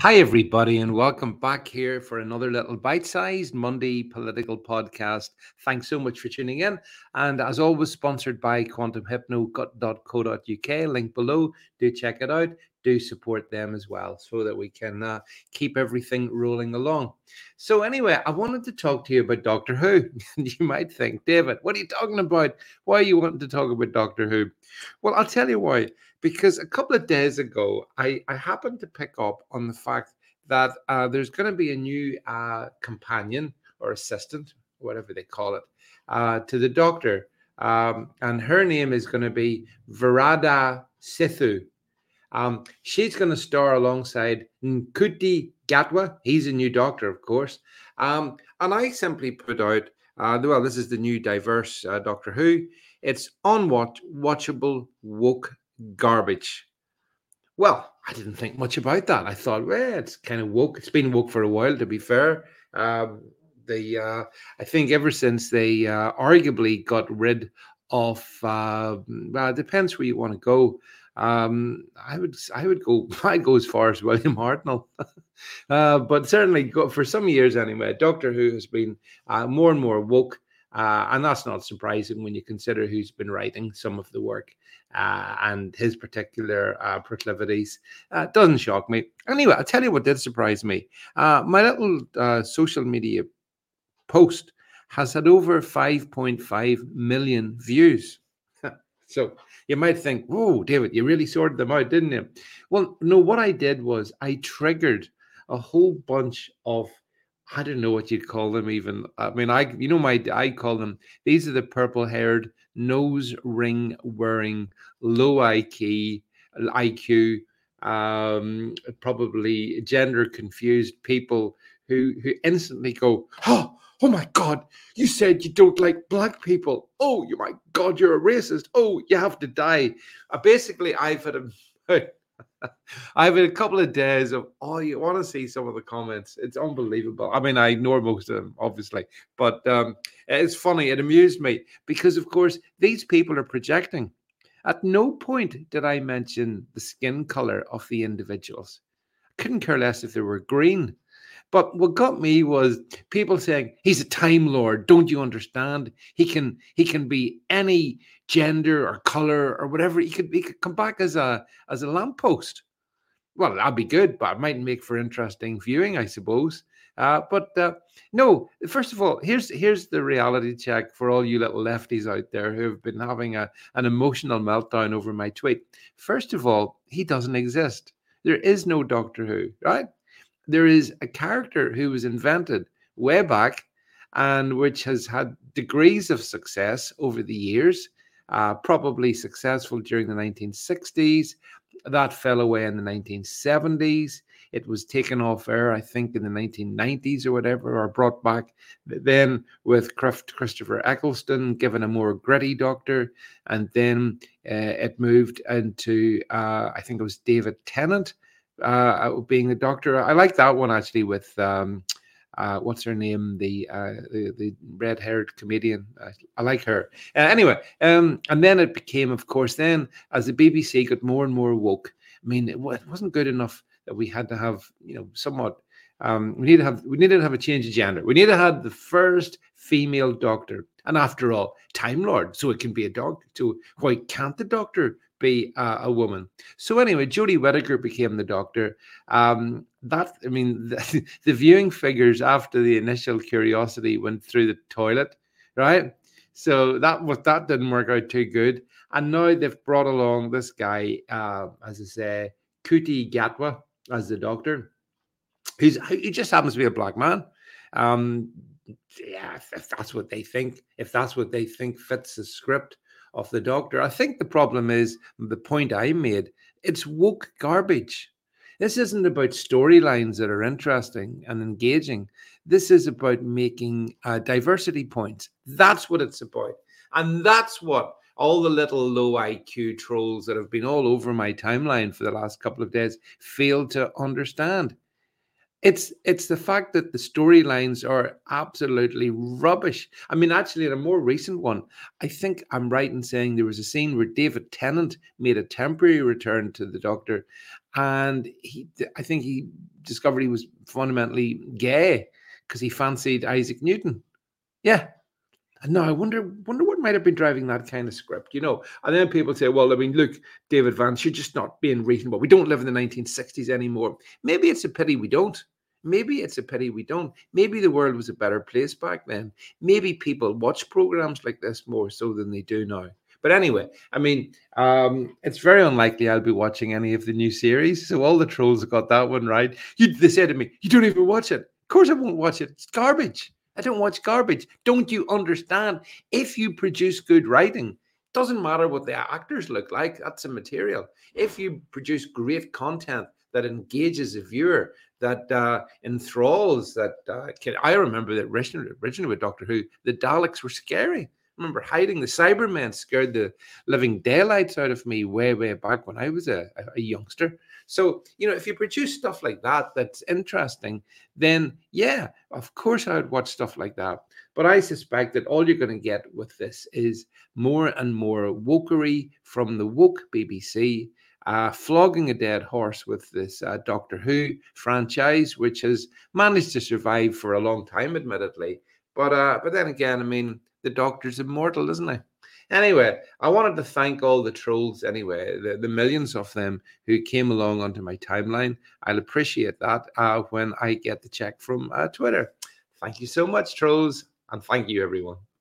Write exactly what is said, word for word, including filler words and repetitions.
Hi, everybody, and welcome back here for another little bite sized Monday political podcast. Thanks so much for tuning in. And as always, sponsored by quantum hypno dot co dot uk. Link below. Do check it out. Do support them as well so that we can uh, keep everything rolling along. So, anyway, I wanted to talk to you about Doctor Who. You might think, David, what are you talking about? Why are you wanting to talk about Doctor Who? Well, I'll tell you why. Because a couple of days ago, I, I happened to pick up on the fact that uh, there's going to be a new uh, companion or assistant, whatever they call it, uh, to the Doctor. Um, and her name is going to be Varada Sithu. Um, she's going to star alongside Nkuti Gatwa. He's a new Doctor, of course. Um, and I simply put out, uh, well, this is the new diverse uh, Doctor Who. It's unwatch- watchable woke garbage. Well, I didn't think much about that. I thought, well, it's kind of woke. It's been woke for a while, to be fair. Um, they, uh, I think, ever since they uh, arguably got rid of, uh, well, it depends where you want to go. Um, I would, I would go, I'd go as far as William Hartnell, uh, but certainly go, for some years anyway. Doctor Who has been uh, more and more woke. Uh, and that's not surprising when you consider who's been writing some of the work uh, and his particular uh, proclivities. Uh, doesn't shock me. Anyway, I'll tell you what did surprise me. Uh, my little uh, social media post has had over five point five million views. So you might think, whoa, David, you really sorted them out, didn't you? Well, no, what I did was I triggered a whole bunch of, I don't know what you'd call them even. I mean, I, you know, my, I call them, these are the purple haired, nose ring wearing, low I Q, I Q, um, probably gender confused people who, who instantly go, oh, oh my God, you said you don't like black people. Oh, you my God, you're a racist. Oh, you have to die. Uh, basically, I've had a I've had a couple of days of, oh, you want to see some of the comments. It's unbelievable. I mean, I ignore most of them, obviously, but um, it's funny. It amused me because, of course, these people are projecting. At no point did I mention the skin color of the individuals. I couldn't care less if they were green. But what got me was people saying he's a time lord. Don't you understand? He can he can be any gender or color or whatever. He could he could come back as a as a lamppost. Well, that'd be good, but it might make for interesting viewing, I suppose. Uh, but uh, no, first of all, here's here's the reality check for all you little lefties out there who have been having a, an emotional meltdown over my tweet. First of all, he doesn't exist. There is no Doctor Who, right? There is a character who was invented way back and which has had degrees of success over the years, uh, probably successful during the nineteen sixties. That fell away in the nineteen seventies. It was taken off air, I think, in the nineteen nineties or whatever, or brought back then with Christopher Eccleston, given a more gritty Doctor. And then uh, it moved into, uh, I think it was David Tennant uh, being the Doctor. I like that one actually with um, uh, what's her name, the uh, the, the red-haired comedian. Uh, I like her. Uh, anyway, um, and then it became, of course, then as the B B C got more and more woke. I mean, it, it wasn't good enough that we had to have, you know, somewhat. Um, we need to have we needed to have a change of gender. We need to have the first female Doctor, and after all, Time Lord, so it can be a doctor. So why can't the Doctor be uh, a woman? So anyway, Jodie Whittaker became the Doctor. Um, that I mean, the, the viewing figures after the initial curiosity went through the toilet, right? So that was that didn't work out too good, and now they've brought along this guy, uh, as I say, Kuti Gatwa as the Doctor. He's he just happens to be a black man. Um, yeah, if, if that's what they think, if that's what they think fits the script of the Doctor, I think the problem is the point I made. It's woke garbage. This isn't about storylines that are interesting and engaging. This is about making uh, diversity points. That's what it's about, and that's what all the little low I Q trolls that have been all over my timeline for the last couple of days failed to understand. It's it's the fact that the storylines are absolutely rubbish. I mean, actually, in a more recent one, I think I'm right in saying there was a scene where David Tennant made a temporary return to the Doctor, and he, I think he discovered he was fundamentally gay because he fancied Isaac Newton. Yeah. And now I wonder, wonder what might have been driving that kind of script, you know. And then people say, well, I mean, look, David Vance, you're just not being reasonable. We don't live in the nineteen sixties anymore. Maybe it's a pity we don't. Maybe it's a pity we don't. Maybe the world was a better place back then. Maybe people watch programs like this more so than they do now. But anyway, I mean, um, it's very unlikely I'll be watching any of the new series. So all the trolls have got that one right. You, they said to me, you don't even watch it. Of course I won't watch it. It's garbage. I don't watch garbage. Don't you understand? If you produce good writing, doesn't matter what the actors look like. That's immaterial. If you produce great content that engages a viewer, that uh, enthralls, that uh, can, I remember that originally, originally with Doctor Who, the Daleks were scary. I remember hiding. The Cybermen scared the living daylights out of me way, way back when I was a, a youngster. So, you know, if you produce stuff like that, that's interesting, then yeah, of course I would watch stuff like that. But I suspect that all you're going to get with this is more and more wokery from the woke B B C, uh, flogging a dead horse with this uh, Doctor Who franchise, which has managed to survive for a long time, admittedly. But uh, but then again, I mean, the Doctor's immortal, isn't he? Anyway, I wanted to thank all the trolls anyway, the, the millions of them who came along onto my timeline. I'll appreciate that uh, when I get the check from uh, Twitter. Thank you so much, trolls, and thank you, everyone.